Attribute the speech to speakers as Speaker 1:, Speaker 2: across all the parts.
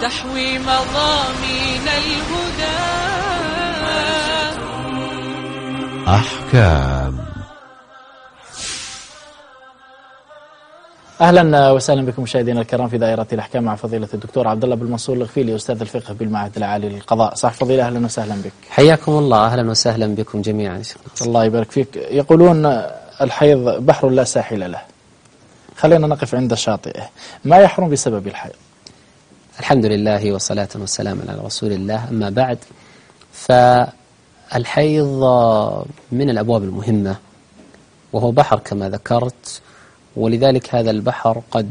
Speaker 1: تحوي مضامين الهدى.
Speaker 2: أحكام.
Speaker 3: أهلا وسهلا بكم مشاهدينا الكرام في دائرة الأحكام مع فضيلة الدكتور عبد الله بن منصور الغفيلي أستاذ الفقه بالمعهد العالي للقضاء. صح فضيلة، أهلا وسهلا بك.
Speaker 4: حياكم الله، أهلا وسهلا بكم جميعا.
Speaker 3: الله يبارك فيك. يقولون الحيض بحر لا ساحل له، خلينا نقف عند شاطئه. ما يحرم بسبب الحيض؟
Speaker 4: الحمد لله والصلاة والسلام على رسول الله. أما بعد، فالحيض من الأبواب المهمة، وهو بحر كما ذكرت، ولذلك هذا البحر قد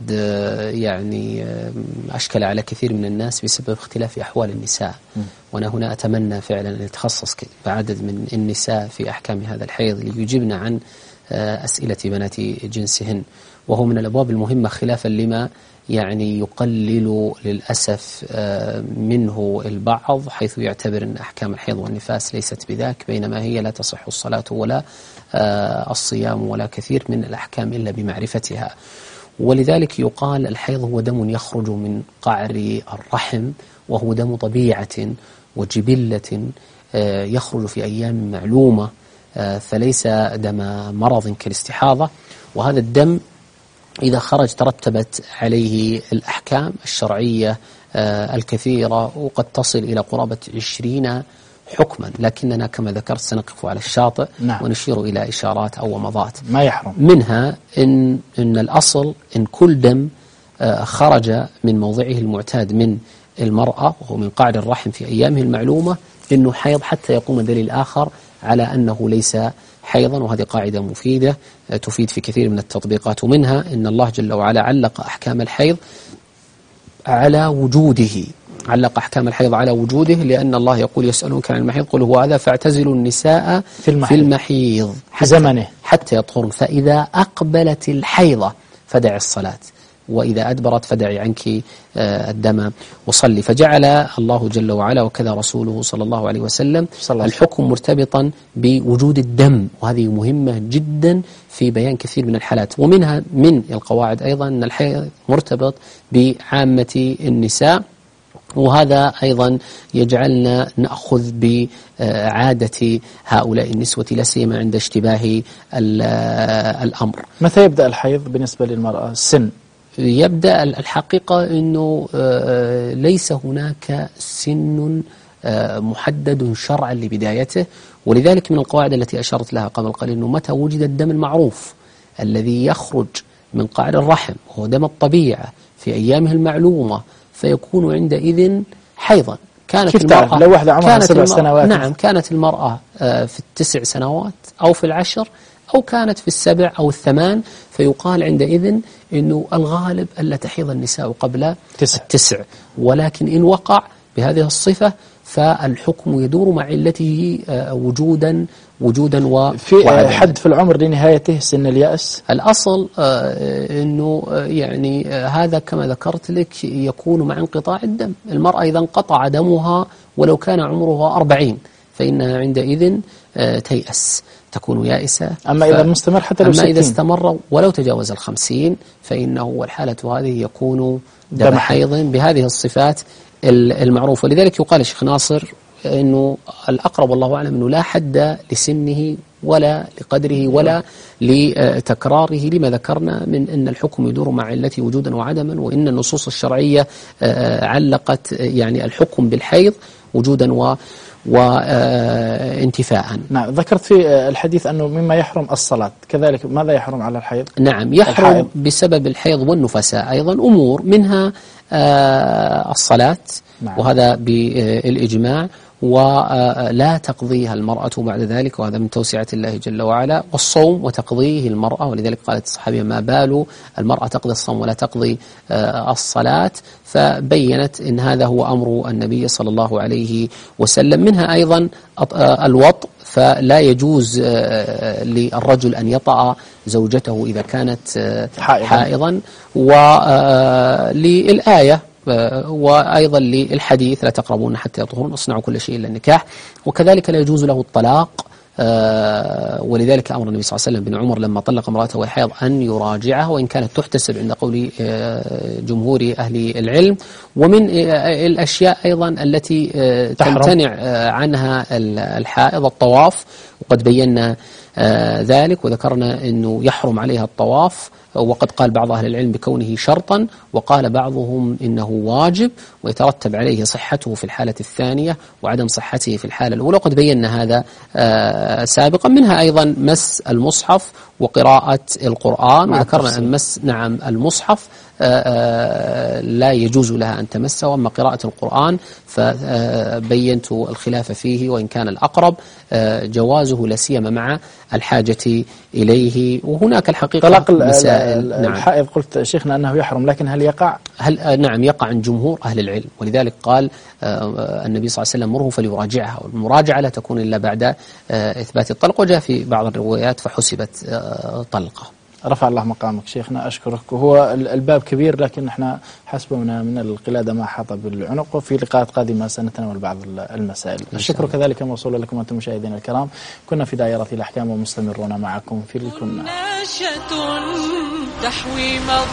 Speaker 4: أشكل على كثير من الناس بسبب اختلاف أحوال النساء. وأنا هنا أتمنى فعلا أن يتخصص بعدد من النساء في أحكام هذا الحيض ليجبن عن أسئلة بنات جنسهن، وهو من الأبواب المهمة خلافا لما يقلل للأسف منه البعض، حيث يعتبر أن أحكام الحيض والنفاس ليست بذاك، بينما هي لا تصح الصلاة ولا الصيام ولا كثير من الأحكام إلا بمعرفتها. ولذلك يقال الحيض هو دم يخرج من قعر الرحم، وهو دم طبيعة وجبلة يخرج في أيام معلومة، فليس دم مرض كالاستحاضة. وهذا الدم إذا خرج ترتبت عليه الأحكام الشرعية الكثيرة، وقد تصل إلى قرابة 20 حكما، لكننا كما ذكرت سنقف على الشاطئ. نعم. ونشير إلى إشارات أو ومضات.
Speaker 3: ما يحرم
Speaker 4: منها إن الأصل إن كل دم خرج من موضعه المعتاد من المرأة وهو من قعر الرحم في أيامه المعلومة إنه حيض، حتى يقوم دليل آخر على أنه ليس حيضا. وهذه قاعدة مفيدة تفيد في كثير من التطبيقات، ومنها إن الله جل وعلا علق أحكام الحيض على وجوده، لأن الله يقول يسألونك عن المحيض قل هو أذى فاعتزلوا النساء في المحيض حتى يطهرن، فإذا أقبلت الحيضة فدع الصلاة، وإذا أدبرت فدعي عنك الدم وصلي. فجعل الله جل وعلا وكذا رسوله صلى الله عليه وسلم الحكم مرتبطا بوجود الدم، وهذه مهمة جدا في بيان كثير من الحالات. ومنها من القواعد أيضا أن الحيض مرتبط بعامة النساء، وهذا أيضا يجعلنا نأخذ بعادة هؤلاء النسوة لا سيما عند اشتباه الأمر.
Speaker 3: متى يبدأ الحيض بالنسبة للمرأة؟ السن
Speaker 4: يبدأ الحقيقة أنه ليس هناك سن محدد شرعا لبدايته، ولذلك من القواعد التي أشرت لها قبل قليل أنه متى وجد الدم المعروف الذي يخرج من قعر الرحم وهو دم الطبيعة في أيامه المعلومة فيكون عندئذ حيضا. كانت المرأة
Speaker 3: لو واحدة عمرها 7 سنوات،
Speaker 4: نعم، كانت المرأة في 9 سنوات أو في 10 أو كانت في 7 أو 8، فيقال عندئذ أنه الغالب ألا تحيض النساء قبل 9. ولكن إن وقع بهذه الصفة فالحكم يدور مع علته وجودا
Speaker 3: في حد في العمر لنهايته سن اليأس.
Speaker 4: الأصل أنه هذا كما ذكرت لك يكون مع انقطاع الدم. المرأة إذا انقطع دمها ولو كان عمرها 40 فإنها عندئذ تيأس، تكون يائسة.
Speaker 3: أما إذا مستمر حتى لو 60،
Speaker 4: أما إذا استمر ولو تجاوز 50 فإنه والحالة هذه يكون دم حيض بهذه الصفات المعروفة. لذلك يقال الشيخ ناصر أنه الأقرب والله أعلم أنه لا حد لسنه ولا لقدره ولا لتكراره، لما ذكرنا من أن الحكم يدور مع علته وجودا وعدما، وإن النصوص الشرعية علقت الحكم بالحيض وجودا وانتفاء.
Speaker 3: نعم، ذكرت في الحديث أنه مما يحرم الصلاة، كذلك ماذا يحرم على الحيض؟
Speaker 4: نعم، يحرم الحيض بسبب الحيض والنفساء أيضا أمور، منها الصلاة. نعم. وهذا بالإجماع، ولا تقضيها المرأة بعد ذلك، وهذا من توسعة الله جل وعلا. والصوم وتقضيه المرأة، ولذلك قالت الصحابية ما بال المرأة تقضي الصوم ولا تقضي الصلاة، فبينت إن هذا هو أمر النبي صلى الله عليه وسلم. منها أيضا الوطء، فلا يجوز للرجل أن يطأ زوجته إذا كانت حائضا، وللآية وأيضا للحديث لا تقربون حتى يطهرون اصنعوا كل شيء إلا النكاح. وكذلك لا يجوز له الطلاق ولذلك أمر النبي صلى الله عليه وسلم بن عمر لما طلق امرأته وهي حائض أن يراجعها، وإن كانت تحتسب عند قول جمهور أهل العلم. ومن الأشياء أيضا التي تمتنع عنها الحائض الطواف، وقد بينا ذلك وذكرنا أنه يحرم عليها الطواف، وقد قال بعض أهل العلم بكونه شرطا، وقال بعضهم إنه واجب ويترتب عليه صحته في الحالة الثانية وعدم صحته في الحالة الأولى، وقد بينا هذا سابقا. منها أيضا مس المصحف وقراءة القرآن، وذكرنا أن مس المصحف لا يجوز لها أن تمسه، وأما قراءة القرآن فبينت الخلاف فيه، وإن كان الأقرب جوازه لا سيما مع الحاجة إليه. وهناك الحقيقة
Speaker 3: طلاق الحائض قلت شيخنا أنه يحرم، لكن هل يقع؟
Speaker 4: نعم يقع عند جمهور أهل العلم، ولذلك قال النبي صلى الله عليه وسلم مره فليراجعها، والمراجعة لا تكون إلا بعد إثبات الطلق، وجاء في بعض الروايات فحسبت طلقة.
Speaker 3: رفع الله مقامك شيخنا، أشكرك. وهو الباب كبير، لكن احنا حسبنا من القلادة ما حاط بالعنق، وفي لقاءات قادمة سنتناول بعض المسائل. الشكر كذلك موصول لكم أنتم مشاهدينا الكرام. كنا في دائرة الأحكام ومستمرون معكم في الكنا.